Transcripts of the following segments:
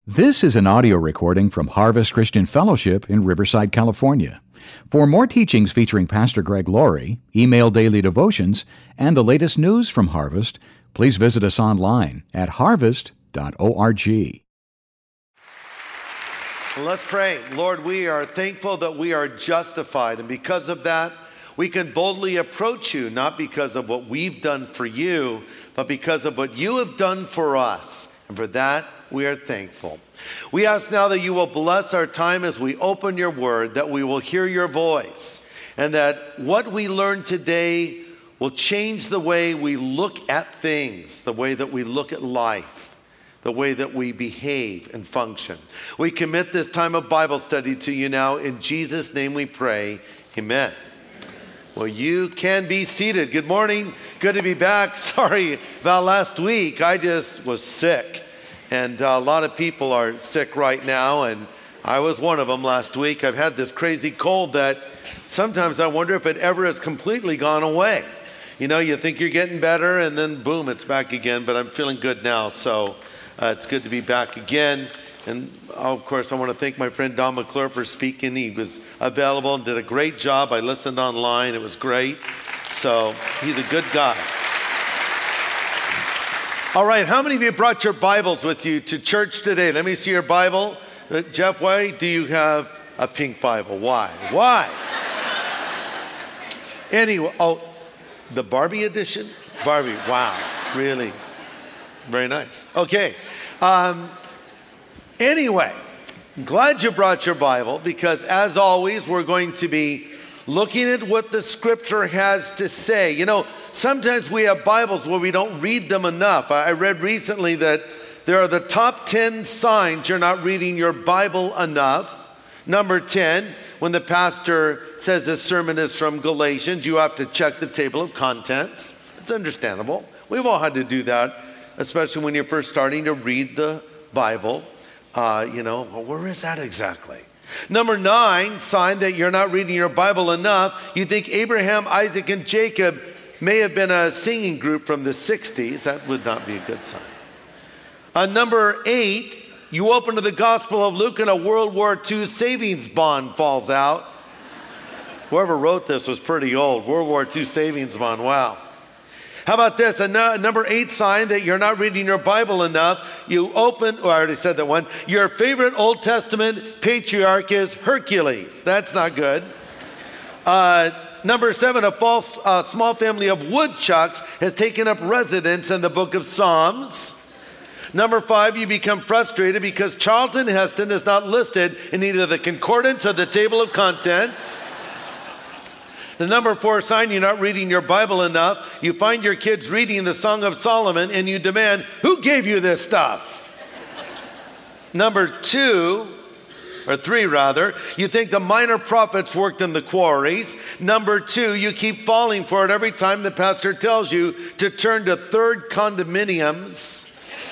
This is an audio recording from Harvest Christian Fellowship in Riverside, California. For more teachings featuring Pastor Greg Laurie, email daily devotions, and the latest news from Harvest, please visit us online at harvest.org. Let's pray. Lord, we are thankful that we are justified, and because of that, we can boldly approach you, not because of what we've done for you, but because of what you have done for us. And for that, we are thankful. We ask now that you will bless our time as we open your word, that we will hear your voice, and that what we learn today will change the way we look at things, the way that we look at life, the way that we behave and function. We commit this time of Bible study to you now. In Jesus' name we pray. Amen. Well, you can be seated. Good morning. Good to be back. Sorry about last week. I just was sick. And a lot of people are sick right now. And I was one of them last week. I've had this crazy cold that sometimes I wonder if it ever has completely gone away. You know, you think you're getting better and then boom, it's back again. But I'm feeling good now. So it's good to be back again. And of course, I want to thank my friend Don McClure for speaking. He was available and did a great job. I listened online. It was great. So he's a good guy. All right, how many of you brought your Bibles with you to church today? Let me see your Bible. Jeff, why do you have a pink Bible? Why? Anyway, the Barbie edition? Barbie, wow, really? Very nice. Okay. Anyway, I'm glad you brought your Bible because, as always, we're going to be looking at what the Scripture has to say. You know, sometimes we have Bibles where we don't read them enough. I read recently that there are the top 10 signs you're not reading your Bible enough. Number 10, when the pastor says this sermon is from Galatians, you have to check the table of contents. It's understandable. We've all had to do that, especially when you're first starting to read the Bible. Where is that exactly? Number 9, sign that you're not reading your Bible enough. You think Abraham, Isaac, and Jacob may have been a singing group from the 60s. That would not be a good sign. Number 8, you open to the Gospel of Luke and a World War II savings bond falls out. Whoever wrote this was pretty old. World War II savings bond, wow. How about this? A number 8 sign that you're not reading your Bible enough. You open, I already said that one. Your favorite Old Testament patriarch is Hercules. That's not good. Number 7, a small family of woodchucks has taken up residence in the book of Psalms. Number 5, you become frustrated because Charlton Heston is not listed in either the concordance or the table of contents. The number 4 sign you're not reading your Bible enough. You find your kids reading the Song of Solomon and you demand, who gave you this stuff? Number 3, you think the minor prophets worked in the quarries. Number 2, you keep falling for it every time the pastor tells you to turn to third condominiums.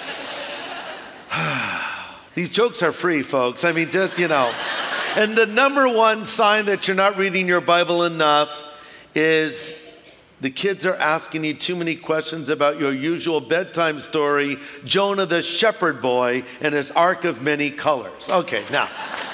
These jokes are free, folks. I mean, just, And the number 1 sign that you're not reading your Bible enough is the kids are asking you too many questions about your usual bedtime story, Jonah the shepherd boy and his ark of many colors. Okay, now,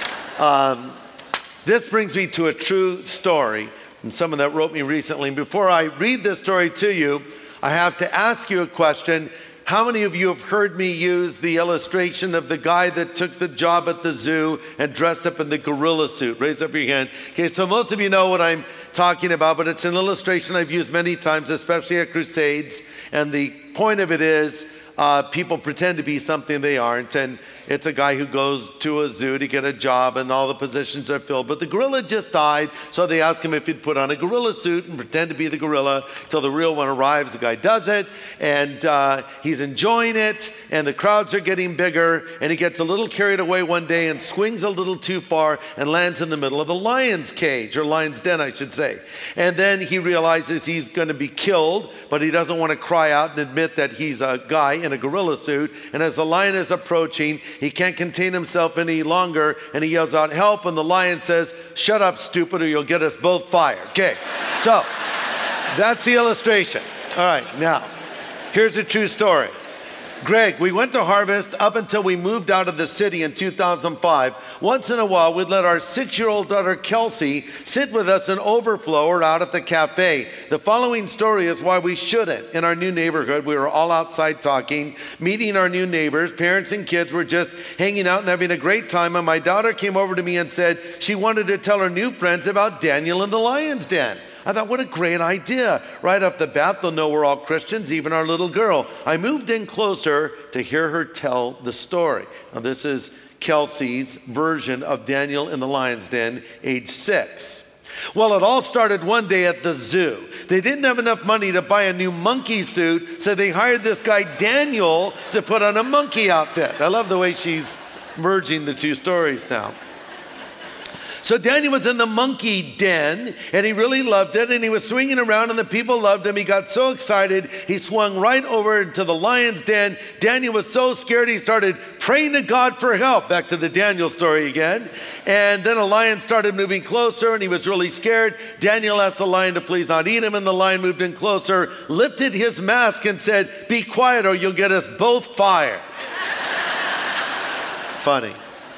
this brings me to a true story from someone that wrote me recently. And before I read this story to you, I have to ask you a question. How many of you have heard me use the illustration of the guy that took the job at the zoo and dressed up in the gorilla suit? Raise up your hand. Okay, so most of you know what I'm talking about, but it's an illustration I've used many times, especially at crusades. And the point of it is people pretend to be something they aren't. And it's a guy who goes to a zoo to get a job and all the positions are filled. But the gorilla just died, so they ask him if he'd put on a gorilla suit and pretend to be the gorilla till the real one arrives. The guy does it, and he's enjoying it, and the crowds are getting bigger, and he gets a little carried away one day and swings a little too far and lands in the middle of the lion's cage, or lion's den, I should say. And then he realizes he's going to be killed, but he doesn't want to cry out and admit that he's a guy in a gorilla suit. And as the lion is approaching, he can't contain himself any longer, and he yells out, "Help!" And the lion says, "Shut up, stupid, or you'll get us both fired." Okay, so that's the illustration. All right, now, here's a true story. Greg, we went to Harvest up until we moved out of the city in 2005. Once in a while, we'd let our 6-year-old daughter, Kelsey, sit with us in overflow or out at the cafe. The following story is why we shouldn't. In our new neighborhood, we were all outside talking, meeting our new neighbors. Parents and kids were just hanging out and having a great time. And my daughter came over to me and said she wanted to tell her new friends about Daniel in the Lion's Den. I thought, what a great idea. Right off the bat, they'll know we're all Christians, even our little girl. I moved in closer to hear her tell the story. Now, this is Kelsey's version of Daniel in the Lion's Den, age 6. Well, it all started one day at the zoo. They didn't have enough money to buy a new monkey suit, so they hired this guy, Daniel, to put on a monkey outfit. I love the way she's merging the two stories now. So Daniel was in the monkey den, and he really loved it, and he was swinging around, and the people loved him. He got so excited, he swung right over into the lion's den. Daniel was so scared, he started praying to God for help. Back to the Daniel story again. And then a lion started moving closer, and he was really scared. Daniel asked the lion to please not eat him, and the lion moved in closer, lifted his mask, and said, "Be quiet, or you'll get us both fired." Funny.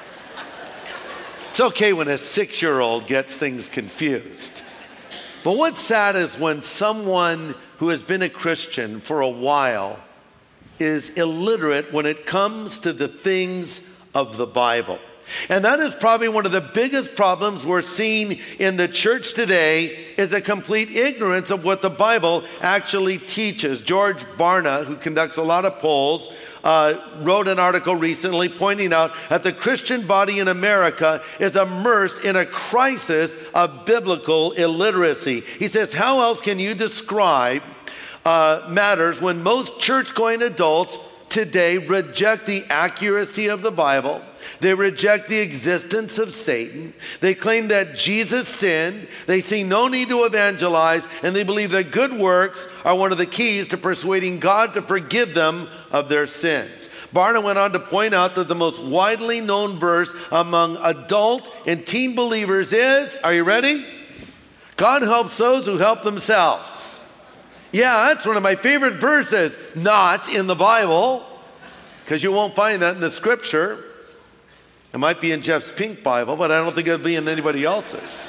It's okay when a 6-year-old gets things confused. But what's sad is when someone who has been a Christian for a while is illiterate when it comes to the things of the Bible. And that is probably one of the biggest problems we're seeing in the church today, is a complete ignorance of what the Bible actually teaches. George Barna, who conducts a lot of polls, wrote an article recently pointing out that the Christian body in America is immersed in a crisis of biblical illiteracy. He says, how else can you describe matters when most church-going adults today reject the accuracy of the Bible? They reject the existence of Satan. They claim that Jesus sinned. They see no need to evangelize, and they believe that good works are one of the keys to persuading God to forgive them of their sins. Barna went on to point out that the most widely known verse among adult and teen believers is, are you ready? God helps those who help themselves. Yeah, that's one of my favorite verses. Not in the Bible, because you won't find that in the scripture. It might be in Jeff's pink Bible, but I don't think it'll be in anybody else's.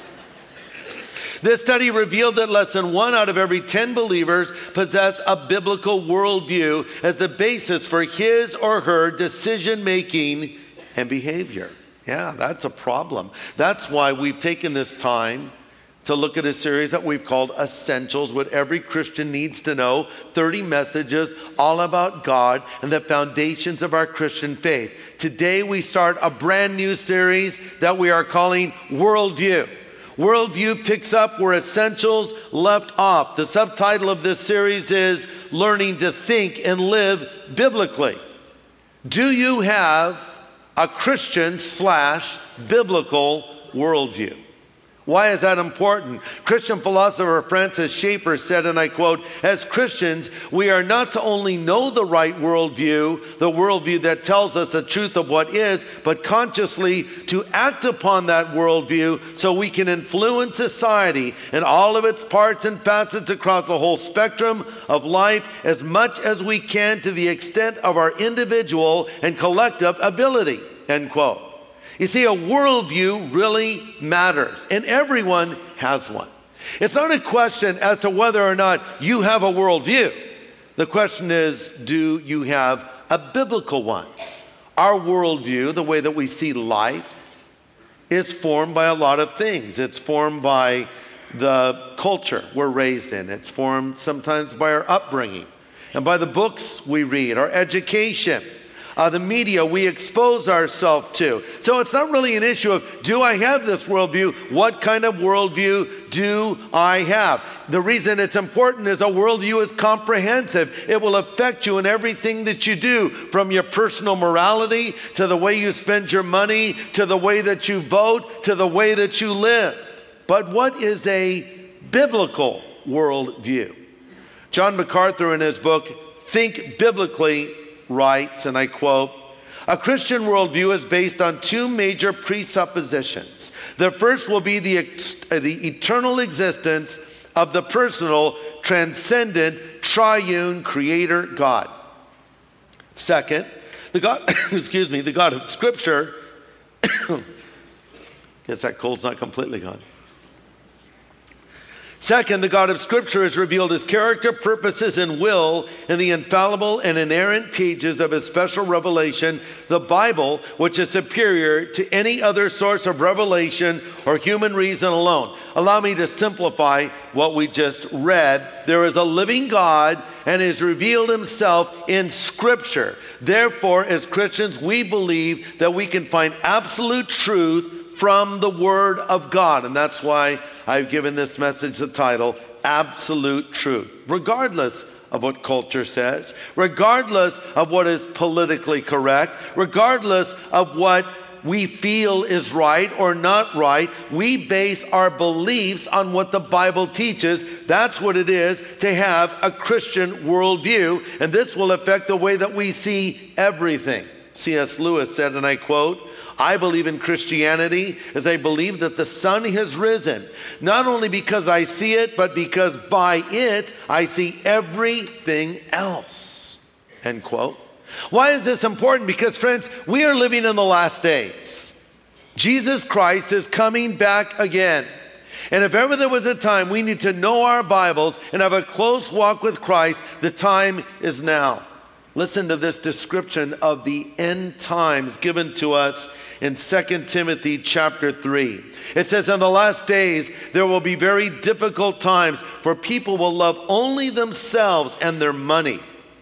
This study revealed that less than 1 out of every 10 believers possess a biblical worldview as the basis for his or her decision-making and behavior. Yeah, that's a problem. That's why we've taken this time to look at a series that we've called Essentials, what every Christian needs to know, 30 messages all about God and the foundations of our Christian faith. Today we start a brand new series that we are calling Worldview. Worldview picks up where Essentials left off. The subtitle of this series is Learning to Think and Live Biblically. Do you have a Christian/biblical worldview? Why is that important? Christian philosopher Francis Schaeffer said, and I quote, as Christians, we are not to only know the right worldview, the worldview that tells us the truth of what is, but consciously to act upon that worldview so we can influence society in all of its parts and facets across the whole spectrum of life as much as we can to the extent of our individual and collective ability, end quote. You see, a worldview really matters, and everyone has one. It's not a question as to whether or not you have a worldview. The question is, do you have a biblical one? Our worldview, the way that we see life, is formed by a lot of things. It's formed by the culture we're raised in. It's formed sometimes by our upbringing and by the books we read, our education, the media we expose ourselves to. So it's not really an issue of, do I have this worldview? What kind of worldview do I have? The reason it's important is a worldview is comprehensive. It will affect you in everything that you do, from your personal morality, to the way you spend your money, to the way that you vote, to the way that you live. But what is a biblical worldview? John MacArthur, in his book, Think Biblically, writes, and I quote, a Christian worldview is based on 2 major presuppositions. The first will be the eternal existence of the personal, transcendent, triune Creator God. Second, the God, the God of Scripture, guess that cold's not completely gone. Second, the God of Scripture has revealed his character, purposes, and will in the infallible and inerrant pages of his special revelation, the Bible, which is superior to any other source of revelation or human reason alone. Allow me to simplify what we just read. There is a living God and has revealed himself in Scripture. Therefore, as Christians, we believe that we can find absolute truth from the Word of God. And that's why I've given this message the title, Absolute Truth. Regardless of what culture says, regardless of what is politically correct, regardless of what we feel is right or not right, we base our beliefs on what the Bible teaches. That's what it is to have a Christian worldview, and this will affect the way that we see everything. C.S. Lewis said, and I quote, "I believe in Christianity as I believe that the sun has risen, not only because I see it, but because by it I see everything else." End quote. Why is this important? Because, friends, we are living in the last days. Jesus Christ is coming back again. And if ever there was a time we need to know our Bibles and have a close walk with Christ, the time is now. Listen to this description of the end times given to us in 2 Timothy chapter 3. It says, "In the last days there will be very difficult times, for people will love only themselves and their money.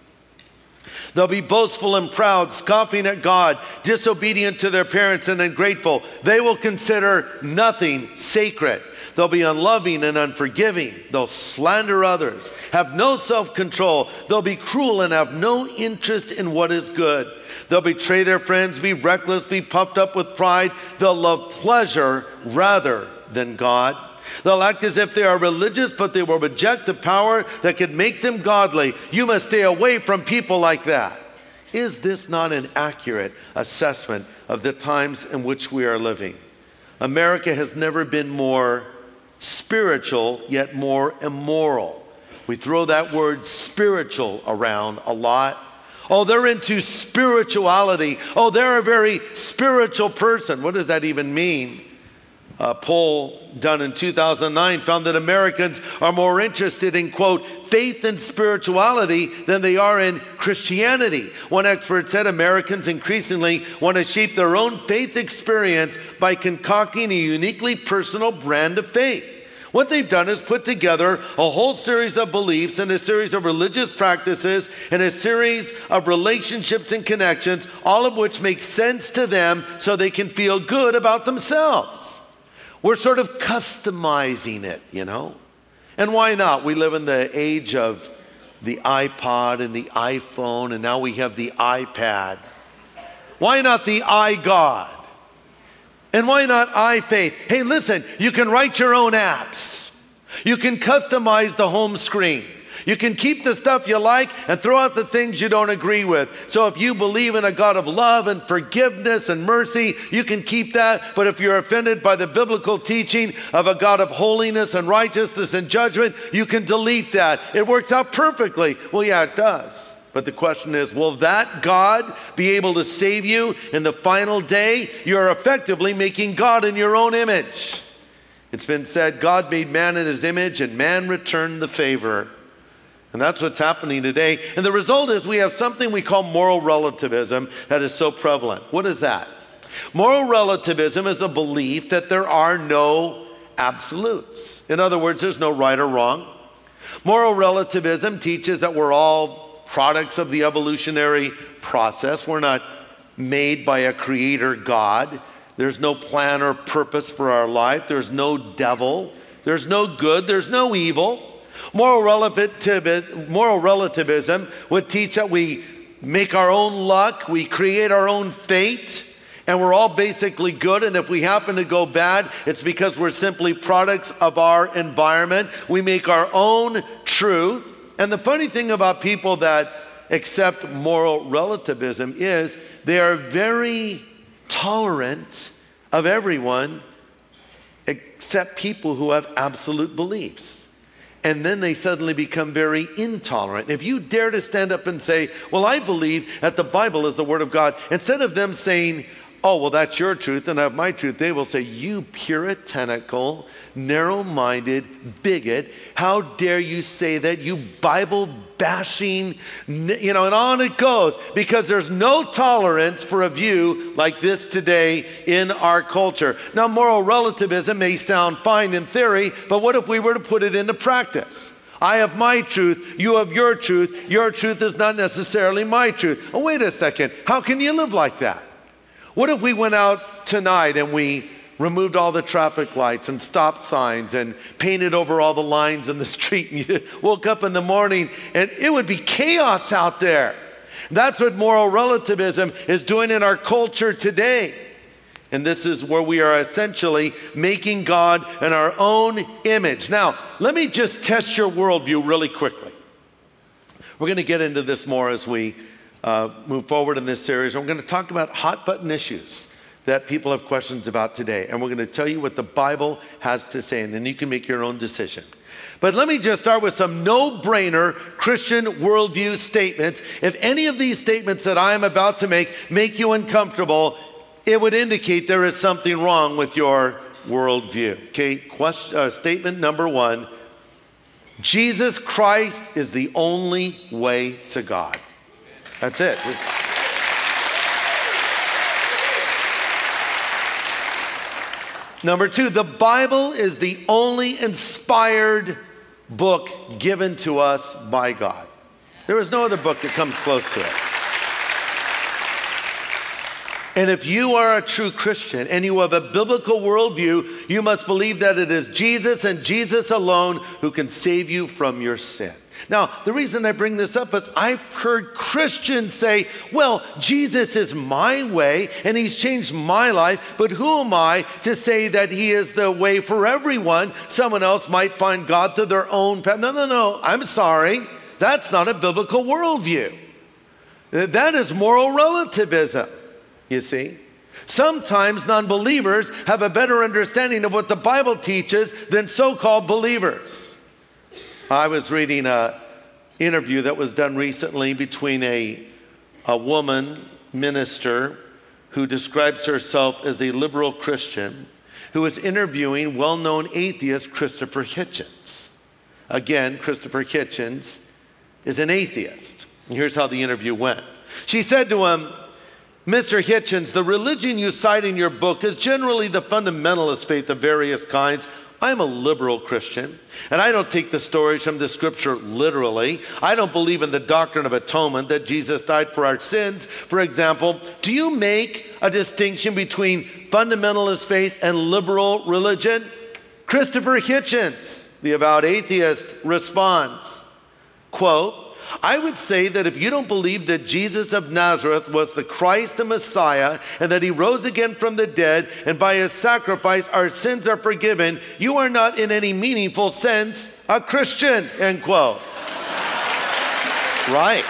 They'll be boastful and proud, scoffing at God, disobedient to their parents and ungrateful. They will consider nothing sacred. They'll be unloving and unforgiving. They'll slander others, have no self-control. They'll be cruel and have no interest in what is good. They'll betray their friends, be reckless, be puffed up with pride. They'll love pleasure rather than God. They'll act as if they are religious, but they will reject the power that could make them godly. You must stay away from people like that." Is this not an accurate assessment of the times in which we are living? America has never been more spiritual, yet more immoral. We throw that word spiritual around a lot. Oh, they're into spirituality. Oh, they're a very spiritual person. What does that even mean? A poll done in 2009 found that Americans are more interested in, quote, faith and spirituality than they are in Christianity. One expert said Americans increasingly want to shape their own faith experience by concocting a uniquely personal brand of faith. What they've done is put together a whole series of beliefs and a series of religious practices and a series of relationships and connections, all of which make sense to them so they can feel good about themselves. We're sort of customizing it, you know? And why not? We live in the age of the iPod and the iPhone, and now we have the iPad. Why not the iGod? And why not iFaith? Hey, listen, you can write your own apps. You can customize the home screen. You can keep the stuff you like and throw out the things you don't agree with. So if you believe in a God of love and forgiveness and mercy, you can keep that. But if you're offended by the biblical teaching of a God of holiness and righteousness and judgment, you can delete that. It works out perfectly. Well, yeah, it does. But the question is, will that God be able to save you in the final day? You're effectively making God in your own image. It's been said, God made man in his image and man returned the favor. And that's what's happening today. And the result is we have something we call moral relativism that is so prevalent. What is that? Moral relativism is the belief that there are no absolutes. In other words, there's no right or wrong. Moral relativism teaches that we're all products of the evolutionary process. We're not made by a creator God. There's no plan or purpose for our life. There's no devil. There's no good. There's no evil. Moral relativism would teach that we make our own luck, we create our own fate, and we're all basically good, and if we happen to go bad, it's because we're simply products of our environment. We make our own truth. And the funny thing about people that accept moral relativism is they are very tolerant of everyone except people who have absolute beliefs. and then they suddenly become very intolerant. If you dare to stand up and say, well, I believe that the Bible is the Word of God, instead of them saying, oh, well, that's your truth and I have my truth, they will say, you puritanical, narrow-minded bigot, how dare you say that, you Bible-bashing, and on it goes, because there's no tolerance for a view like this today in our culture. Now, moral relativism may sound fine in theory, but what if we were to put it into practice? I have my truth, you have your truth is not necessarily my truth. Oh, wait a second, how can you live like that? What if we went out tonight and we removed all the traffic lights and stop signs and painted over all the lines in the street, and you woke up in the morning and it would be chaos out there? That's what moral relativism is doing in our culture today. And this is where we are essentially making God in our own image. Now, let me just test your worldview really quickly. We're going to get into this more as we move forward in this series. I'm going to talk about hot button issues that people have questions about today. And we're going to tell you what the Bible has to say, and then you can make your own decision. But let me just start with some no-brainer Christian worldview statements. If any of these statements that I am about to make you uncomfortable, it would indicate there is something wrong with your worldview. Okay, statement number one, Jesus Christ is the only way to God. That's it. Number two, the Bible is the only inspired book given to us by God. There is no other book that comes close to it. And if you are a true Christian and you have a biblical worldview, you must believe that it is Jesus and Jesus alone who can save you from your sin. Now, the reason I bring this up is I've heard Christians say, well, Jesus is my way and he's changed my life, but who am I to say that he is the way for everyone? Someone else might find God through their own path. No, I'm sorry. That's not a biblical worldview. That is moral relativism, you see. Sometimes non-believers have a better understanding of what the Bible teaches than so-called believers. I was reading an interview that was done recently between a woman minister who describes herself as a liberal Christian who was interviewing well-known atheist Christopher Hitchens. Again, Christopher Hitchens is an atheist. And here's how the interview went. She said to him, Mr. Hitchens, the religion you cite in your book is generally the fundamentalist faith of various kinds. I'm a liberal Christian, and I don't take the stories from the scripture literally. I don't believe in the doctrine of atonement, that Jesus died for our sins. For example, do you make a distinction between fundamentalist faith and liberal religion? Christopher Hitchens, the avowed atheist, responds, quote, I would say that if you don't believe that Jesus of Nazareth was the Christ and Messiah and that he rose again from the dead and by his sacrifice our sins are forgiven, you are not in any meaningful sense a Christian, end quote. Right.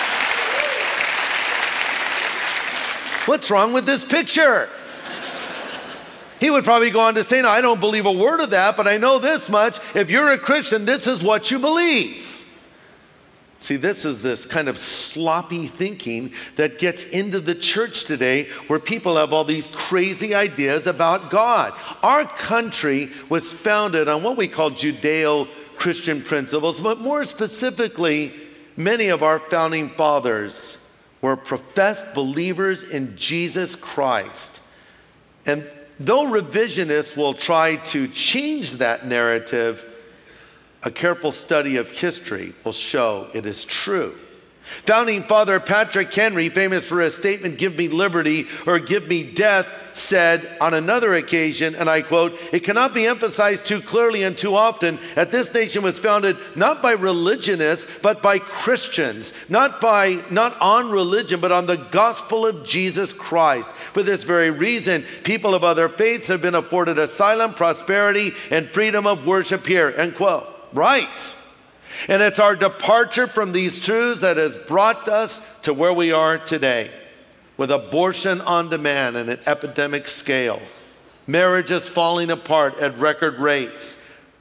What's wrong with this picture? He would probably go on to say, no, I don't believe a word of that, but I know this much. If you're a Christian, this is what you believe. See, this is this kind of sloppy thinking that gets into the church today where people have all these crazy ideas about God. Our country was founded on what we call Judeo-Christian principles, but more specifically, many of our founding fathers were professed believers in Jesus Christ. And though revisionists will try to change that narrative, a careful study of history will show it is true. Founding Father Patrick Henry, famous for his statement, give me liberty or give me death, said on another occasion, and I quote, it cannot be emphasized too clearly and too often that this nation was founded not by religionists, but by Christians, not on religion, but on the gospel of Jesus Christ. For this very reason, people of other faiths have been afforded asylum, prosperity, and freedom of worship here, end quote. Right. And it's our departure from these truths that has brought us to where we are today, with abortion on demand and an epidemic scale, marriages falling apart at record rates,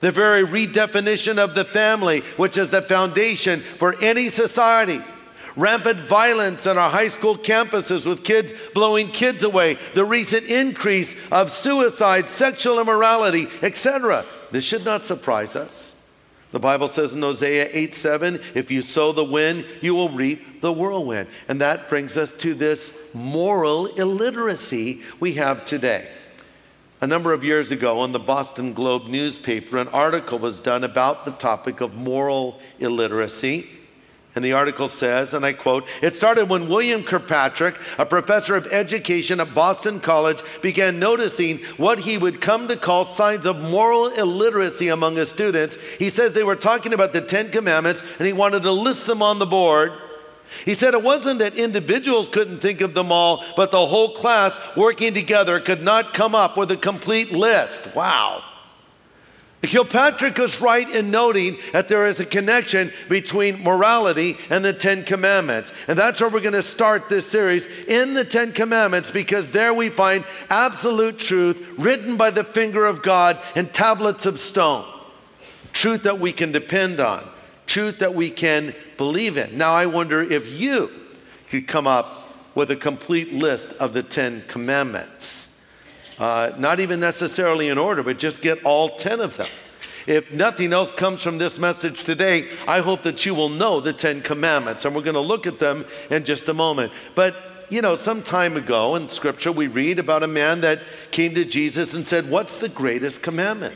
the very redefinition of the family, which is the foundation for any society. Rampant violence on our high school campuses with kids blowing kids away, the recent increase of suicide, sexual immorality, etc. This should not surprise us. The Bible says in Hosea 8:7, if you sow the wind, you will reap the whirlwind. And that brings us to this moral illiteracy we have today. A number of years ago in the Boston Globe newspaper, an article was done about the topic of moral illiteracy. And the article says, and I quote, "It started when William Kirkpatrick, a professor of education at Boston College, began noticing what he would come to call signs of moral illiteracy among his students. He says they were talking about the 10 Commandments and he wanted to list them on the board. He said it wasn't that individuals couldn't think of them all, but the whole class working together could not come up with a complete list." Wow. Kilpatrick was right in noting that there is a connection between morality and the 10 Commandments. And that's where we're going to start this series, in the 10 Commandments, because there we find absolute truth written by the finger of God in tablets of stone. Truth that we can depend on. Truth that we can believe in. Now I wonder if you could come up with a complete list of the 10 Commandments. Not even necessarily in order, but just get all 10 of them. If nothing else comes from this message today, I hope that you will know the 10 Commandments, and we're going to look at them in just a moment. But, some time ago in Scripture, we read about a man that came to Jesus and said, "What's the greatest commandment?"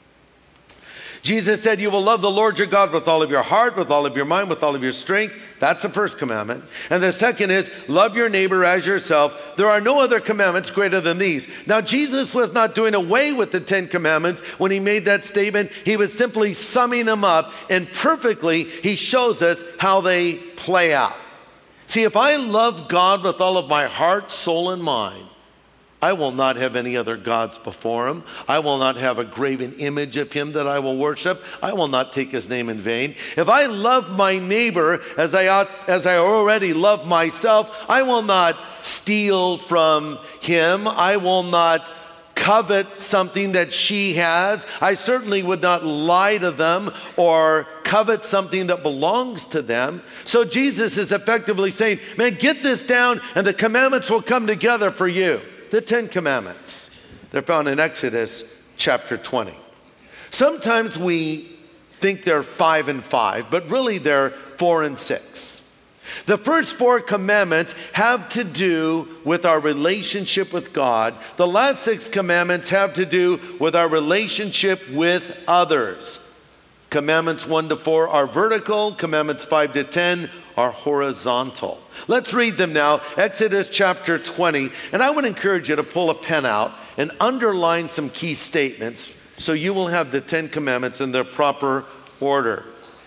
Jesus said, "You will love the Lord your God with all of your heart, with all of your mind, with all of your strength." That's the first commandment. And the second is, love your neighbor as yourself. There are no other commandments greater than these. Now, Jesus was not doing away with the 10 Commandments when he made that statement. He was simply summing them up, and perfectly he shows us how they play out. See, if I love God with all of my heart, soul, and mind, I will not have any other gods before him. I will not have a graven image of him that I will worship. I will not take his name in vain. If I love my neighbor as I already love myself, I will not steal from him. I will not covet something that she has. I certainly would not lie to them or covet something that belongs to them. So Jesus is effectively saying, man, get this down and the commandments will come together for you. The 10 Commandments. They're found in Exodus chapter 20. Sometimes we think they're 5 and 5, but really they're 4 and 6. The first 4 commandments have to do with our relationship with God. The last 6 commandments have to do with our relationship with others. Commandments 1 to 4 are vertical. Commandments 5 to 10 are horizontal. Let's read them now. Exodus chapter 20. And I would encourage you to pull a pen out and underline some key statements so you will have the 10 Commandments in their proper order.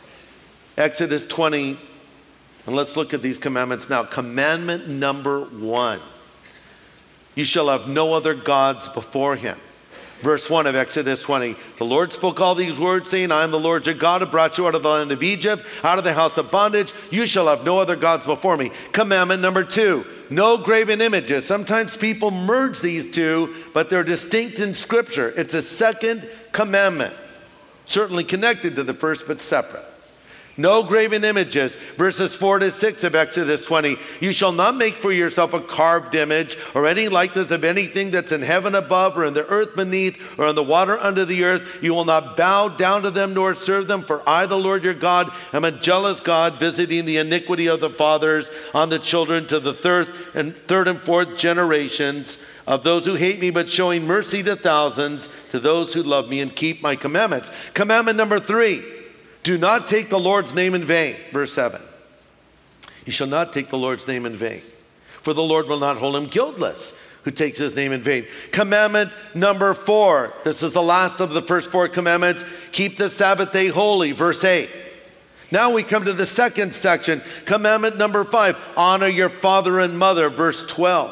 Exodus 20. And let's look at these commandments now. Commandment number 1. You shall have no other gods before him. Verse 1 of Exodus 20. The Lord spoke all these words, saying, I am the Lord your God who brought you out of the land of Egypt, out of the house of bondage. You shall have no other gods before me. Commandment number 2. No graven images. Sometimes people merge these two, but they're distinct in Scripture. It's a second commandment. Certainly connected to the first, but separate. No graven images. Verses 4 to 6 of Exodus 20. You shall not make for yourself a carved image or any likeness of anything that's in heaven above or in the earth beneath or in the water under the earth. You will not bow down to them nor serve them, for I, the Lord your God, am a jealous God, visiting the iniquity of the fathers on the children to the third and fourth generations of those who hate me, but showing mercy to thousands, to those who love me and keep my commandments. Commandment number 3. Do not take the Lord's name in vain. Verse 7. You shall not take the Lord's name in vain, for the Lord will not hold him guiltless who takes his name in vain. Commandment number 4. This is the last of the first 4 commandments. Keep the Sabbath day holy. Verse 8. Now we come to the second section. Commandment number 5. Honor your father and mother. Verse 12.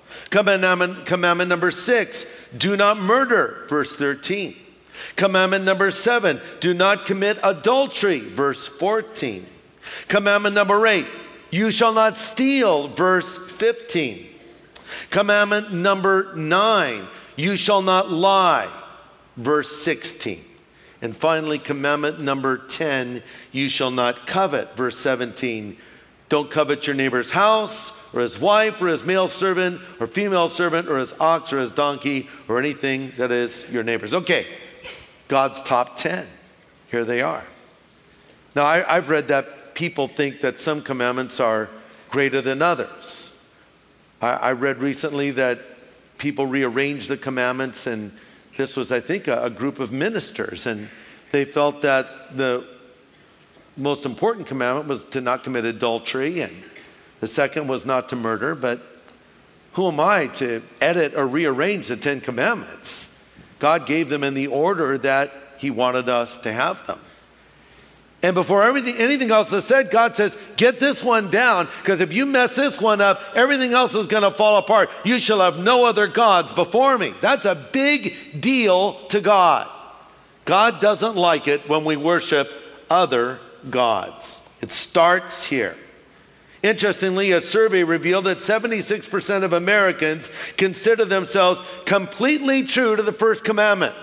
Commandment number 6. Do not murder. Verse 13. Commandment number 7, do not commit adultery, verse 14. Commandment number 8, you shall not steal, verse 15. Commandment number 9, you shall not lie, verse 16. And finally, commandment number 10, you shall not covet. Verse 17, don't covet your neighbor's house or his wife or his male servant or female servant or his ox or his donkey or anything that is your neighbor's. Okay, God's top 10. Here they are. Now, I've read that people think that some commandments are greater than others. I read recently that people rearranged the commandments, and this was, I think, a group of ministers, and they felt that the most important commandment was to not commit adultery, and the second was not to murder. But who am I to edit or rearrange the 10 commandments? God gave them in the order that he wanted us to have them. And before anything else is said, God says, get this one down, because if you mess this one up, everything else is going to fall apart. You shall have no other gods before me. That's a big deal to God. God doesn't like it when we worship other gods. It starts here. Interestingly, a survey revealed that 76% of Americans consider themselves completely true to the first commandment.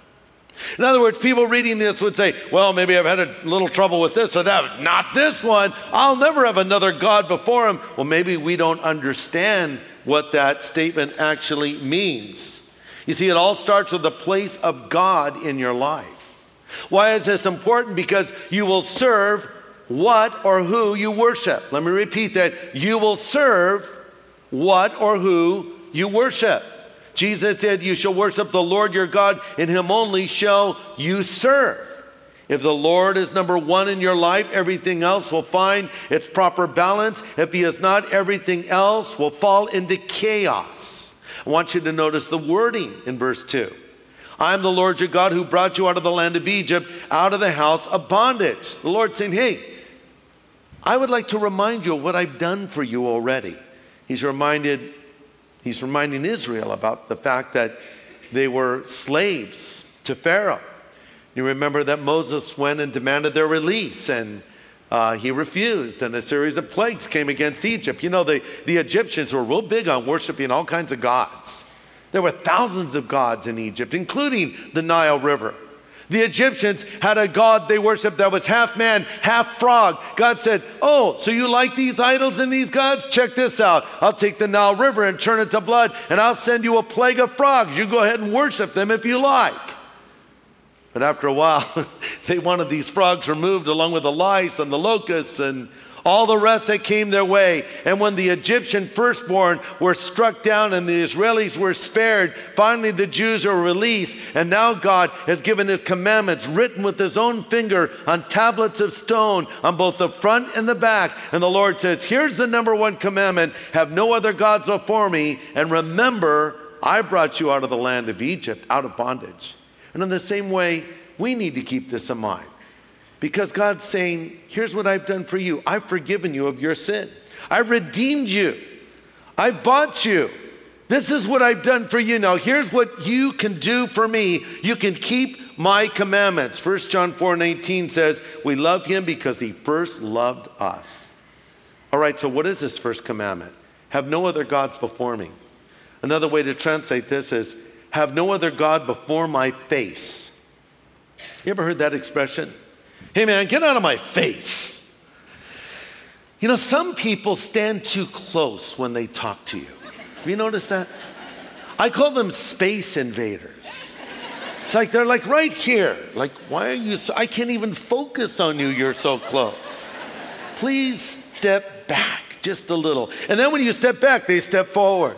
In other words, people reading this would say, well, maybe I've had a little trouble with this or that. Not this one. I'll never have another God before him. Well, maybe we don't understand what that statement actually means. You see, it all starts with the place of God in your life. Why is this important? Because you will serve what or who you worship. Let me repeat that. You will serve what or who you worship. Jesus said, you shall worship the Lord your God, and him only shall you serve. If the Lord is number one in your life, everything else will find its proper balance. If he is not, everything else will fall into chaos. I want you to notice the wording in verse 2. I am the Lord your God who brought you out of the land of Egypt, out of the house of bondage. The Lord saying, hey, I would like to remind you of what I've done for you already. He's reminding Israel about the fact that they were slaves to Pharaoh. You remember that Moses went and demanded their release, and he refused, and a series of plagues came against Egypt. You know, the Egyptians were real big on worshiping all kinds of gods. There were thousands of gods in Egypt, including the Nile River. The Egyptians had a god they worshiped that was half man, half frog. God said, oh, so you like these idols and these gods? Check this out. I'll take the Nile River and turn it to blood, and I'll send you a plague of frogs. You go ahead and worship them if you like. But after a while, they wanted these frogs removed along with the lice and the locusts and all the rest that came their way. And when the Egyptian firstborn were struck down and the Israelis were spared, finally the Jews are released. And now God has given his commandments written with his own finger on tablets of stone on both the front and the back. And the Lord says, here's the number one commandment. Have no other gods before me. And remember, I brought you out of the land of Egypt, out of bondage. And in the same way, we need to keep this in mind. Because God's saying, here's what I've done for you. I've forgiven you of your sin. I've redeemed you. I've bought you. This is what I've done for you. Now here's what you can do for me. You can keep my commandments. 1 John 4:19 says, we love him because he first loved us. All right, so what is this first commandment? Have no other gods before me. Another way to translate this is, have no other God before my face. You ever heard that expression? Hey man, get out of my face. You know, some people stand too close when they talk to you. Have you noticed that? I call them space invaders. It's like they're like right here. Like, why are you I can't even focus on you, you're so close. Please step back just a little. And then when you step back, they step forward.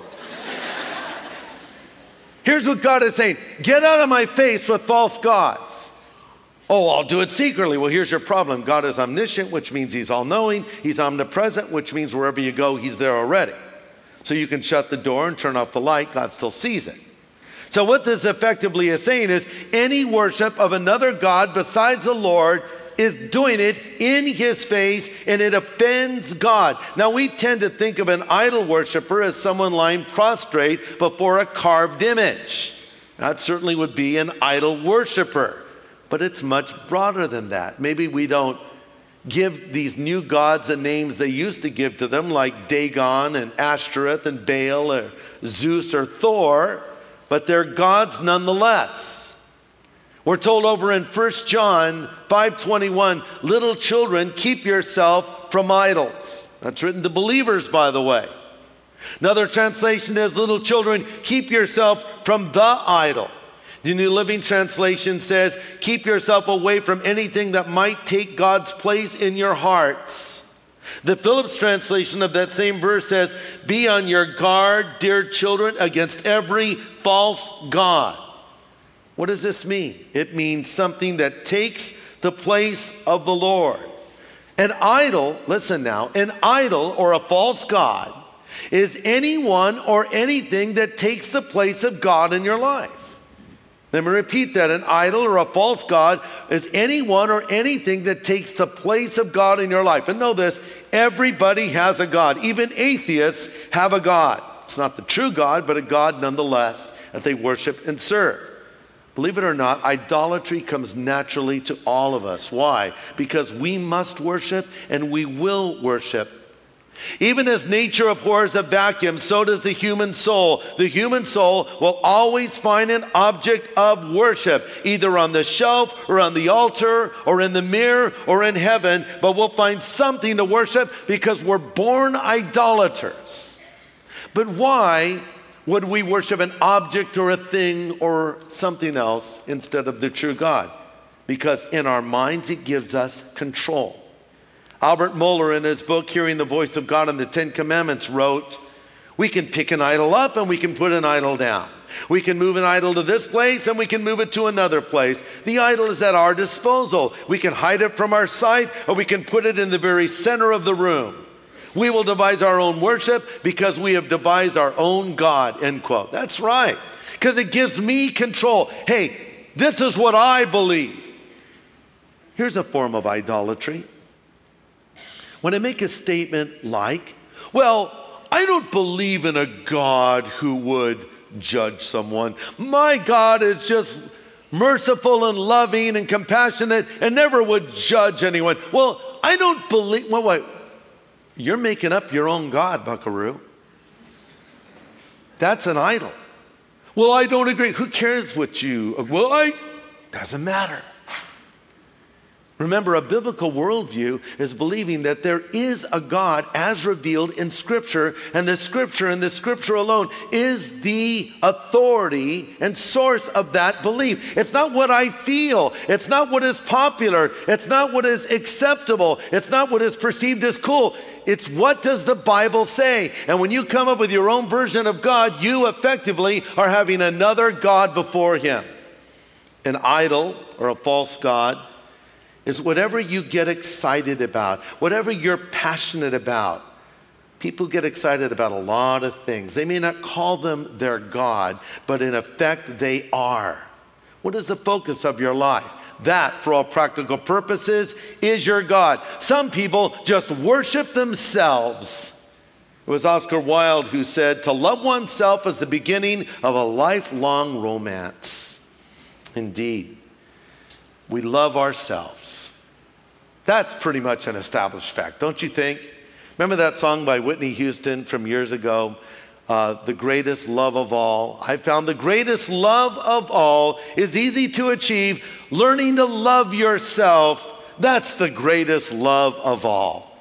Here's what God is saying. Get out of my face with false gods. Oh, I'll do it secretly. Well, here's your problem. God is omniscient, which means he's all-knowing. He's omnipresent, which means wherever you go, he's there already. So you can shut the door and turn off the light. God still sees it. So what this effectively is saying is any worship of another God besides the Lord is doing it in his face, and it offends God. Now, we tend to think of an idol worshiper as someone lying prostrate before a carved image. That certainly would be an idol worshiper. But it's much broader than that. Maybe we don't give these new gods the names they used to give to them, like Dagon and Ashtoreth and Baal or Zeus or Thor, but they're gods nonetheless. We're told over in 1 John 5:21, little children, keep yourself from idols. That's written to believers, by the way. Another translation is, little children, keep yourself from the idol. The New Living Translation says, keep yourself away from anything that might take God's place in your hearts. The Phillips translation of that same verse says, be on your guard, dear children, against every false god. What does this mean? It means something that takes the place of the Lord. An idol, listen now, an idol or a false god is anyone or anything that takes the place of God in your life. Let me repeat that. An idol or a false god is anyone or anything that takes the place of God in your life. And know this, everybody has a God. Even atheists have a God. It's not the true God, but a God nonetheless that they worship and serve. Believe it or not, idolatry comes naturally to all of us. Why? Because we must worship and we will worship. Even as nature abhors a vacuum, so does the human soul. The human soul will always find an object of worship, either on the shelf or on the altar or in the mirror or in heaven, but we'll find something to worship because we're born idolaters. But why would we worship an object or a thing or something else instead of the true God? Because in our minds it gives us control. Albert Mohler, in his book, Hearing the Voice of God and the Ten Commandments, wrote, we can pick an idol up and we can put an idol down. We can move an idol to this place and we can move it to another place. The idol is at our disposal. We can hide it from our sight or we can put it in the very center of the room. We will devise our own worship because we have devised our own God, end quote. That's right, because it gives me control. Hey, this is what I believe. Here's a form of idolatry. When I make a statement like, well, I don't believe in a God who would judge someone. My God is just merciful and loving and compassionate and never would judge anyone. Well, I don't believe, wait. You're making up your own God, buckaroo. That's an idol. Well, I don't agree. Who cares what you, doesn't matter. Remember, a biblical worldview is believing that there is a God as revealed in Scripture, and the Scripture alone is the authority and source of that belief. It's not what I feel. It's not what is popular. It's not what is acceptable. It's not what is perceived as cool. It's what does the Bible say? And when you come up with your own version of God, you effectively are having another God before Him. An idol or a false god is whatever you get excited about, whatever you're passionate about. People get excited about a lot of things. They may not call them their God, but in effect they are. What is the focus of your life? That, for all practical purposes, is your God. Some people just worship themselves. It was Oscar Wilde who said, to love oneself is the beginning of a lifelong romance. Indeed, we love ourselves. That's pretty much an established fact, don't you think? Remember that song by Whitney Houston from years ago? The greatest love of all. I found the greatest love of all is easy to achieve. Learning to love yourself, that's the greatest love of all.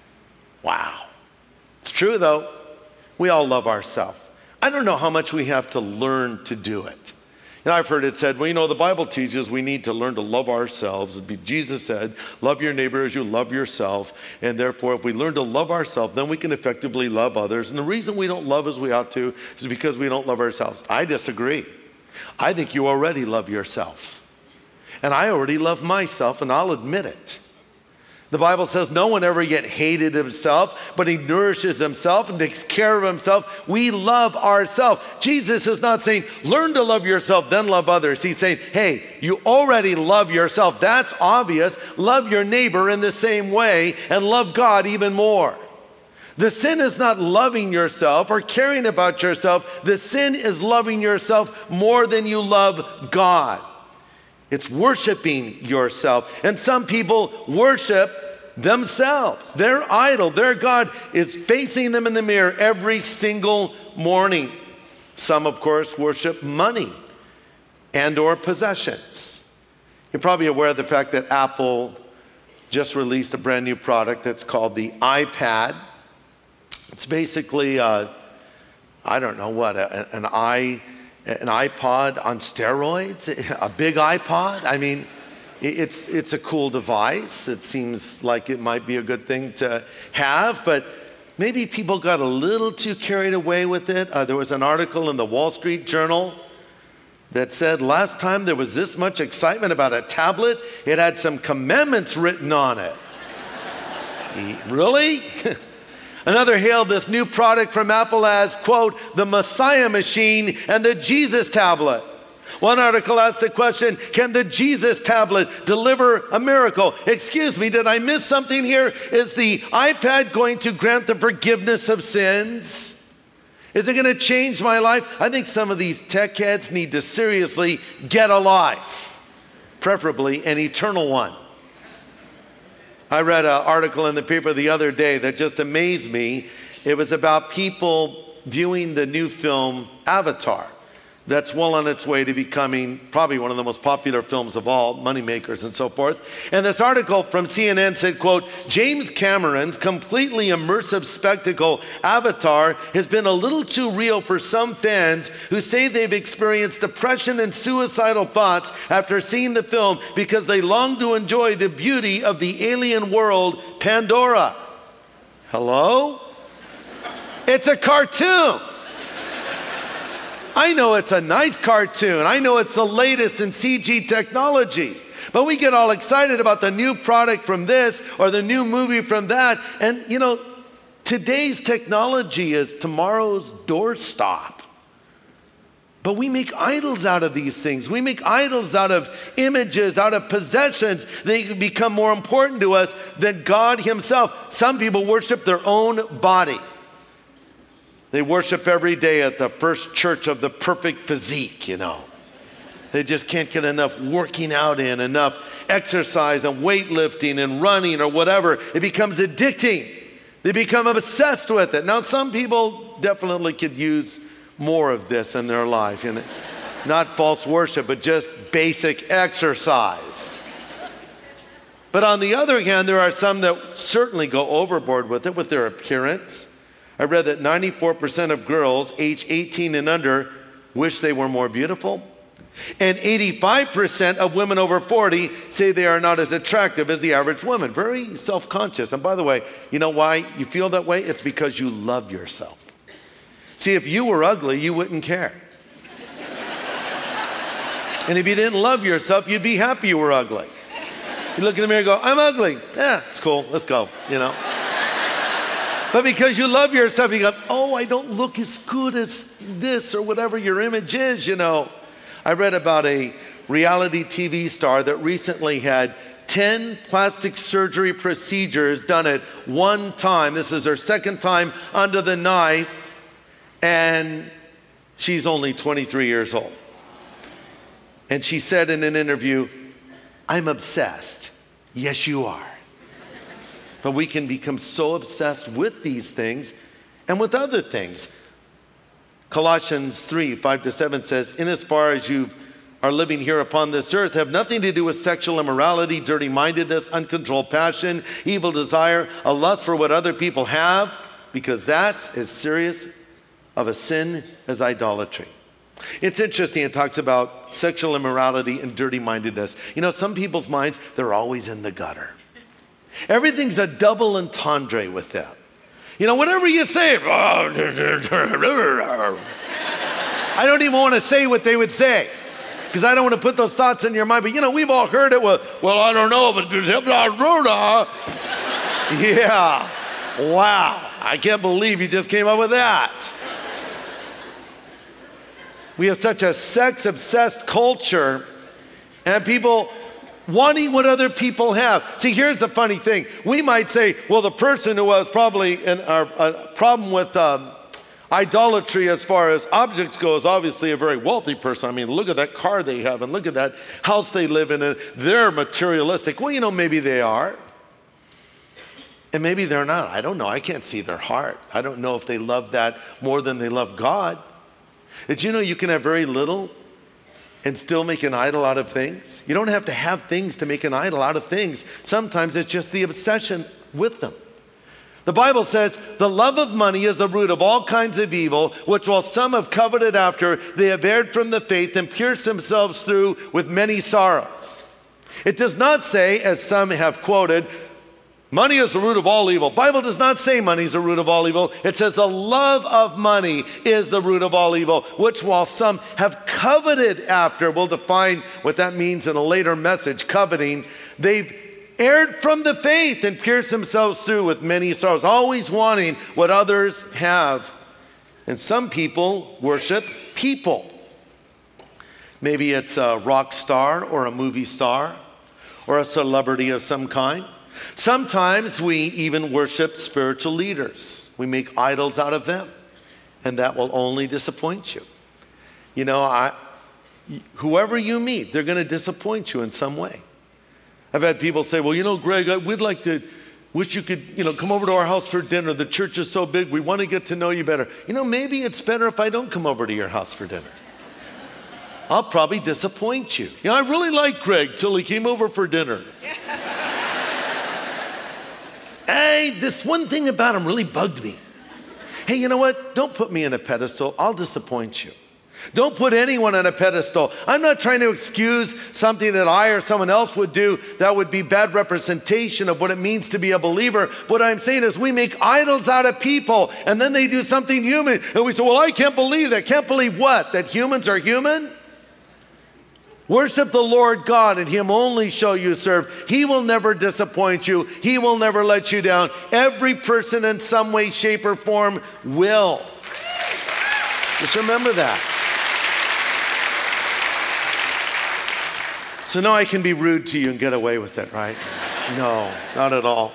Wow. It's true though. We all love ourselves. I don't know how much we have to learn to do it. And I've heard it said, well, the Bible teaches we need to learn to love ourselves. Jesus said, love your neighbor as you love yourself. And therefore, if we learn to love ourselves, then we can effectively love others. And the reason we don't love as we ought to is because we don't love ourselves. I disagree. I think you already love yourself. And I already love myself, and I'll admit it. The Bible says no one ever yet hated himself, but he nourishes himself and takes care of himself. We love ourselves. Jesus is not saying, learn to love yourself, then love others. He's saying, hey, you already love yourself. That's obvious. Love your neighbor in the same way and love God even more. The sin is not loving yourself or caring about yourself. The sin is loving yourself more than you love God. It's worshiping yourself. And some people worship themselves. Their idol, their God is facing them in the mirror every single morning. Some, of course, worship money and or possessions. You're probably aware of the fact that Apple just released a brand new product that's called the iPad. It's basically, an iPod on steroids, a big iPod. I mean, it's a cool device. It seems like it might be a good thing to have, but maybe people got a little too carried away with it. There was an article in the Wall Street Journal that said last time there was this much excitement about a tablet, it had some commandments written on it. Really? Another hailed this new product from Apple as, quote, the Messiah machine and the Jesus tablet. One article asked the question, can the Jesus tablet deliver a miracle? Excuse me, did I miss something here? Is the iPad going to grant the forgiveness of sins? Is it going to change my life? I think some of these tech heads need to seriously get a life, preferably an eternal one. I read an article in the paper the other day that just amazed me. It was about people viewing the new film Avatar. That's well on its way to becoming probably one of the most popular films of all, moneymakers and so forth. And this article from CNN said, quote, James Cameron's completely immersive spectacle, Avatar, has been a little too real for some fans who say they've experienced depression and suicidal thoughts after seeing the film because they long to enjoy the beauty of the alien world, Pandora. Hello? It's a cartoon. I know it's a nice cartoon. I know it's the latest in CG technology. But we get all excited about the new product from this or the new movie from that. And, you know, today's technology is tomorrow's doorstop. But we make idols out of these things. We make idols out of images, out of possessions. They become more important to us than God himself. Some people worship their own body. They worship every day at the First Church of the Perfect Physique, you know. They just can't get enough working out in, enough exercise and weightlifting and running or whatever. It becomes addicting. They become obsessed with it. Now, some people definitely could use more of this in their life. You know? Not false worship, but just basic exercise. But on the other hand, there are some that certainly go overboard with it, with their appearance. I read that 94% of girls age 18 and under wish they were more beautiful. And 85% of women over 40 say they are not as attractive as the average woman. Very self-conscious. And by the way, you know why you feel that way? It's because you love yourself. See, if you were ugly, you wouldn't care. And if you didn't love yourself, you'd be happy you were ugly. You look in the mirror and go, I'm ugly. Yeah, it's cool. Let's go, you know. But because you love yourself, you go, oh, I don't look as good as this or whatever your image is, you know. I read about a reality TV star that recently had 10 plastic surgery procedures done at one time. This is her second time under the knife, and she's only 23 years old. And she said in an interview, I'm obsessed. Yes, you are. But we can become so obsessed with these things and with other things. Colossians 3:5-7 says, in as far as you are living here upon this earth, have nothing to do with sexual immorality, dirty-mindedness, uncontrolled passion, evil desire, a lust for what other people have, because that's as serious of a sin as idolatry. It's interesting, it talks about sexual immorality and dirty-mindedness. You know, some people's minds, they're always in the gutter. Everything's a double entendre with them. You know, whatever you say, I don't even want to say what they would say because I don't want to put those thoughts in your mind. But, you know, we've all heard it. Well, I don't know, but yeah. Wow. I can't believe you just came up with that. We have such a sex-obsessed culture, and people wanting what other people have. See, here's the funny thing. We might say, well, the person who has probably a problem with idolatry as far as objects go is obviously a very wealthy person. I mean, look at that car they have and look at that house they live in, and they're materialistic. Well, you know, maybe they are. And maybe they're not. I don't know. I can't see their heart. I don't know if they love that more than they love God. Did you know you can have very little and still make an idol out of things. You don't have to have things to make an idol out of things. Sometimes it's just the obsession with them. The Bible says, the love of money is the root of all kinds of evil, which while some have coveted after, they have erred from the faith and pierced themselves through with many sorrows. It does not say, as some have quoted, money is the root of all evil. Bible does not say money is the root of all evil. It says the love of money is the root of all evil, which while some have coveted after, we'll define what that means in a later message, coveting, they've erred from the faith and pierced themselves through with many sorrows, always wanting what others have. And some people worship people. Maybe it's a rock star or a movie star or a celebrity of some kind. Sometimes we even worship spiritual leaders. We make idols out of them, and that will only disappoint you. You know, whoever you meet, they're going to disappoint you in some way. I've had people say, well, you know, Greg, wish you could, come over to our house for dinner. The church is so big, we want to get to know you better. You know, maybe it's better if I don't come over to your house for dinner. I'll probably disappoint you. You know, I really like Greg till he came over for dinner. Hey, this one thing about him really bugged me. Hey, you know what? Don't put me in a pedestal. I'll disappoint you. Don't put anyone on a pedestal. I'm not trying to excuse something that I or someone else would do that would be bad representation of what it means to be a believer. What I'm saying is we make idols out of people, and then they do something human. And we say, well, I can't believe that. Can't believe what? That humans are human? Worship the Lord God, and Him only shall you serve. He will never disappoint you. He will never let you down. Every person in some way, shape, or form will. Just remember that. So now I can be rude to you and get away with it, right? No, not at all.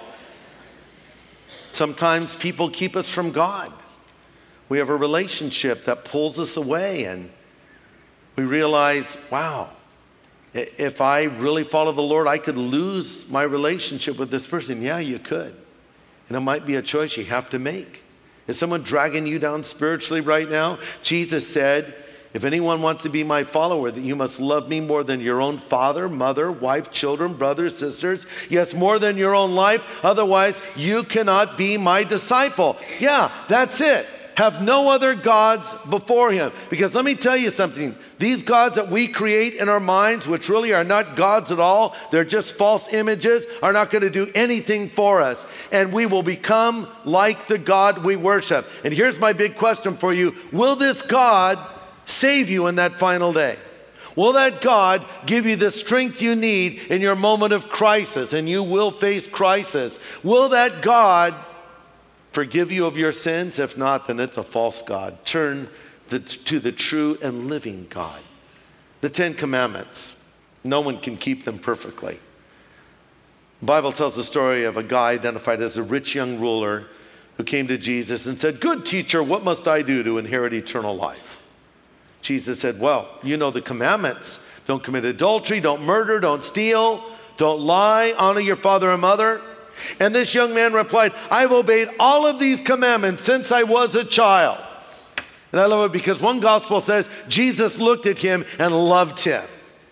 Sometimes people keep us from God. We have a relationship that pulls us away, and we realize, wow, if I really follow the Lord, I could lose my relationship with this person. Yeah, you could. And it might be a choice you have to make. Is someone dragging you down spiritually right now? Jesus said, if anyone wants to be my follower, that you must love me more than your own father, mother, wife, children, brothers, sisters. Yes, more than your own life. Otherwise, you cannot be my disciple. Yeah, that's it. Have no other gods before him. Because let me tell you something. These gods that we create in our minds, which really are not gods at all, they're just false images, are not going to do anything for us. And we will become like the God we worship. And here's my big question for you. Will this God save you in that final day? Will that God give you the strength you need in your moment of crisis? And you will face crisis. Will that God forgive you of your sins? If not, then it's a false God. Turn to the true and living God. The 10 Commandments, no one can keep them perfectly. The Bible tells the story of a guy identified as a rich young ruler who came to Jesus and said, "Good teacher, what must I do to inherit eternal life?" Jesus said, well, you know the commandments. Don't commit adultery, don't murder, don't steal, don't lie, honor your father and mother. And this young man replied, I've obeyed all of these commandments since I was a child. And I love it because one gospel says Jesus looked at him and loved him.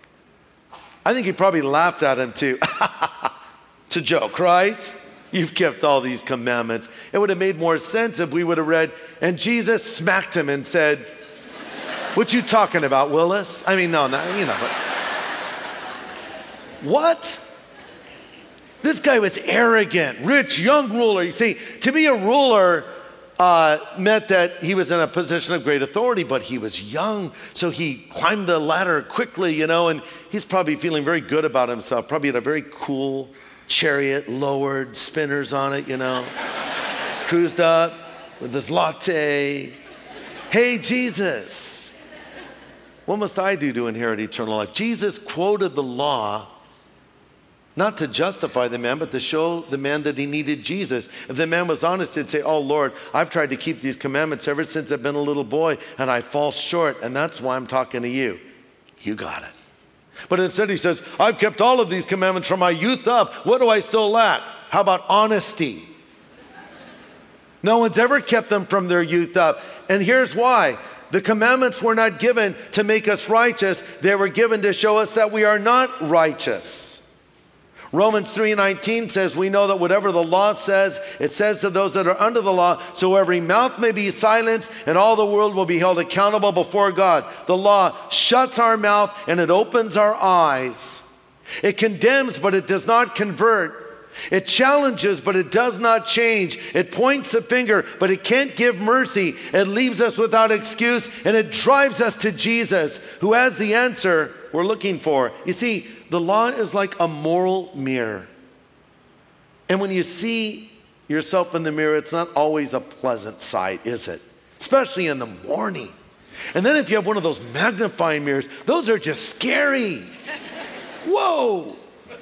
I think he probably laughed at him too. It's a joke, right? You've kept all these commandments. It would have made more sense if we would have read, and Jesus smacked him and said, what you talking about, Willis? I mean, no, you know. But what? This guy was arrogant, rich, young ruler. You see, to be a ruler meant that he was in a position of great authority, but he was young, so he climbed the ladder quickly, and he's probably feeling very good about himself. Probably had a very cool chariot, lowered, spinners on it, Cruised up with his latte. Hey, Jesus, what must I do to inherit eternal life? Jesus quoted the law not to justify the man, but to show the man that he needed Jesus. If the man was honest, he'd say, oh, Lord, I've tried to keep these commandments ever since I've been a little boy, and I fall short, and that's why I'm talking to you. You got it. But instead he says, I've kept all of these commandments from my youth up. What do I still lack? How about honesty? No one's ever kept them from their youth up. And here's why. The commandments were not given to make us righteous. They were given to show us that we are not righteous. Romans 3:19 says, we know that whatever the law says, it says to those that are under the law, so every mouth may be silenced and all the world will be held accountable before God. The law shuts our mouth and it opens our eyes. It condemns, but it does not convert. It challenges, but it does not change. It points the finger, but it can't give mercy. It leaves us without excuse, and it drives us to Jesus, who has the answer we're looking for. You see, the law is like a moral mirror. And when you see yourself in the mirror, it's not always a pleasant sight, is it? Especially in the morning. And then if you have one of those magnifying mirrors, those are just scary. Whoa!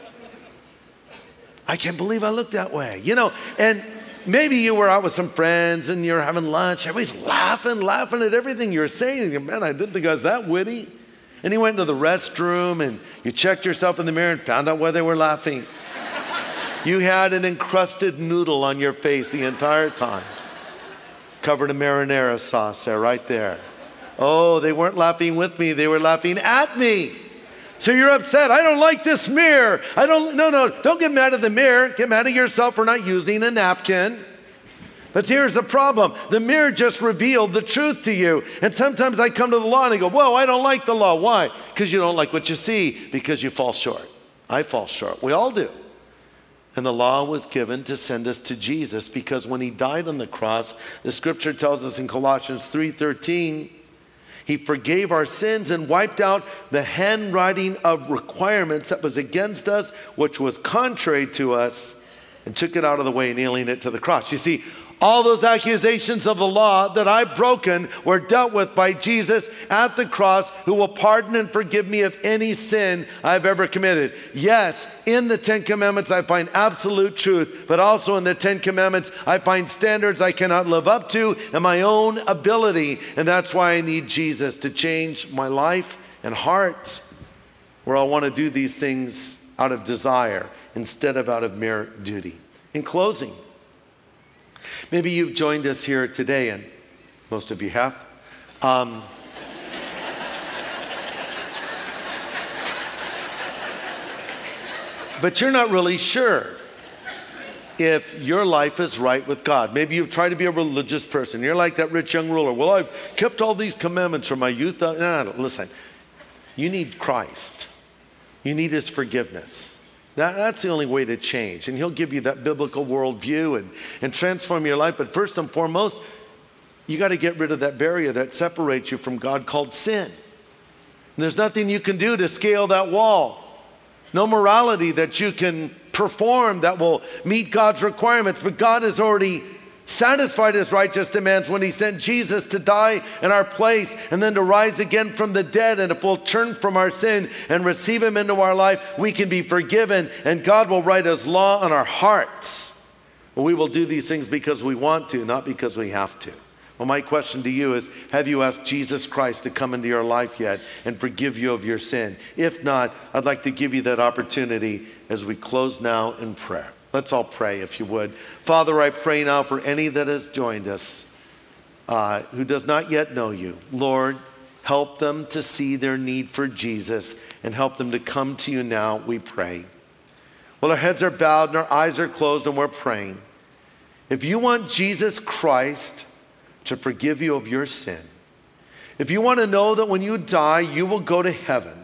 I can't believe I look that way. And maybe you were out with some friends and you're having lunch. Everybody's laughing at everything you're saying. Man, I didn't think I was that witty. And you went into the restroom and you checked yourself in the mirror and found out why they were laughing. You had an encrusted noodle on your face the entire time. Covered in marinara sauce there, right there. Oh, they weren't laughing with me. They were laughing at me. So you're upset. I don't like this mirror. Don't get mad at the mirror. Get mad at yourself for not using a napkin. But here's the problem. The mirror just revealed the truth to you. And sometimes I come to the law and I go, whoa, I don't like the law. Why? Because you don't like what you see. Because you fall short. I fall short. We all do. And the law was given to send us to Jesus, because when he died on the cross, the scripture tells us in Colossians 3:13, he forgave our sins and wiped out the handwriting of requirements that was against us, which was contrary to us, and took it out of the way, nailing it to the cross. You see, all those accusations of the law that I've broken were dealt with by Jesus at the cross, who will pardon and forgive me of any sin I've ever committed. Yes, in the Ten Commandments I find absolute truth, but also in the Ten Commandments I find standards I cannot live up to in my own ability. And that's why I need Jesus to change my life and heart, where I want to do these things out of desire instead of out of mere duty. In closing, maybe you've joined us here today, and most of you have. But you're not really sure if your life is right with God. Maybe you've tried to be a religious person. You're like that rich young ruler. Well, I've kept all these commandments from my youth. No, listen, you need Christ. You need his forgiveness. That's the only way to change. And he'll give you that biblical worldview and transform your life. But first and foremost, you got to get rid of that barrier that separates you from God called sin. And there's nothing you can do to scale that wall. No morality that you can perform that will meet God's requirements. But God has already satisfied his righteous demands when he sent Jesus to die in our place and then to rise again from the dead. And if we'll turn from our sin and receive him into our life, we can be forgiven, and God will write his law on our hearts. But we will do these things because we want to, not because we have to. Well, my question to you is, have you asked Jesus Christ to come into your life yet and forgive you of your sin? If not, I'd like to give you that opportunity as we close now in prayer. Let's all pray, if you would. Father, I pray now for any that has joined us who does not yet know you. Lord, help them to see their need for Jesus and help them to come to you now, we pray. Well, our heads are bowed and our eyes are closed and we're praying. If you want Jesus Christ to forgive you of your sin, if you want to know that when you die, you will go to heaven,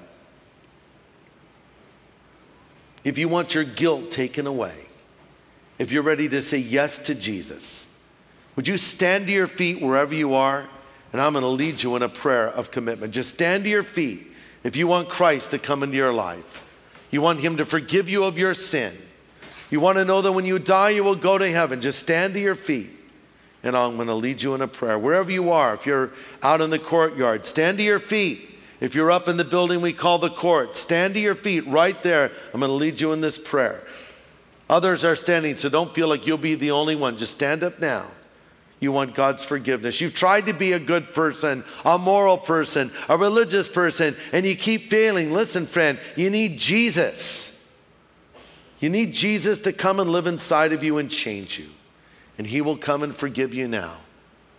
if you want your guilt taken away, if you're ready to say yes to Jesus, would you stand to your feet wherever you are? And I'm going to lead you in a prayer of commitment. Just stand to your feet if you want Christ to come into your life. You want him to forgive you of your sin. You want to know that when you die, you will go to heaven. Just stand to your feet. And I'm going to lead you in a prayer. Wherever you are, if you're out in the courtyard, stand to your feet. If you're up in the building we call the court, stand to your feet right there. I'm going to lead you in this prayer. Others are standing, so don't feel like you'll be the only one. Just stand up now. You want God's forgiveness. You've tried to be a good person, a moral person, a religious person, and you keep failing. Listen, friend, you need Jesus. You need Jesus to come and live inside of you and change you. And he will come and forgive you now.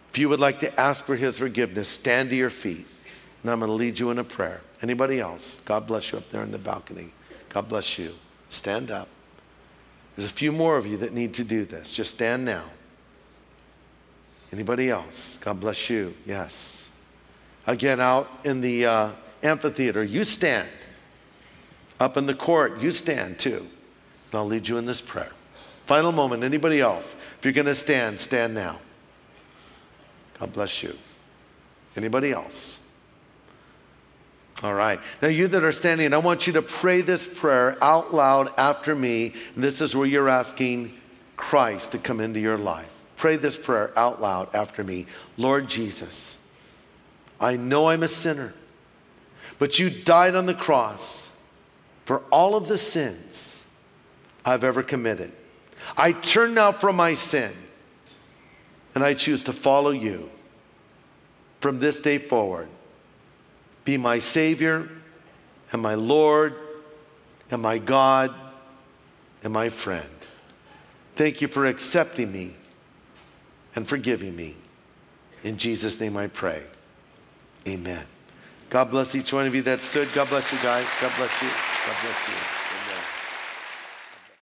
If you would like to ask for his forgiveness, stand to your feet, and I'm going to lead you in a prayer. Anybody else? God bless you up there in the balcony. God bless you. Stand up. There's a few more of you that need to do this. Just stand now. Anybody else? God bless you. Yes. Again, out in the amphitheater, you stand. Up in the court, you stand too. And I'll lead you in this prayer. Final moment. Anybody else? If you're going to stand, stand now. God bless you. Anybody else? All right. Now, you that are standing, I want you to pray this prayer out loud after me. And this is where you're asking Christ to come into your life. Pray this prayer out loud after me. Lord Jesus, I know I'm a sinner, but you died on the cross for all of the sins I've ever committed. I turn now from my sin, and I choose to follow you from this day forward. Be my Savior and my Lord and my God and my friend. Thank you for accepting me and forgiving me. In Jesus' name I pray. Amen. God bless each one of you that stood. God bless you guys. God bless you. God bless you.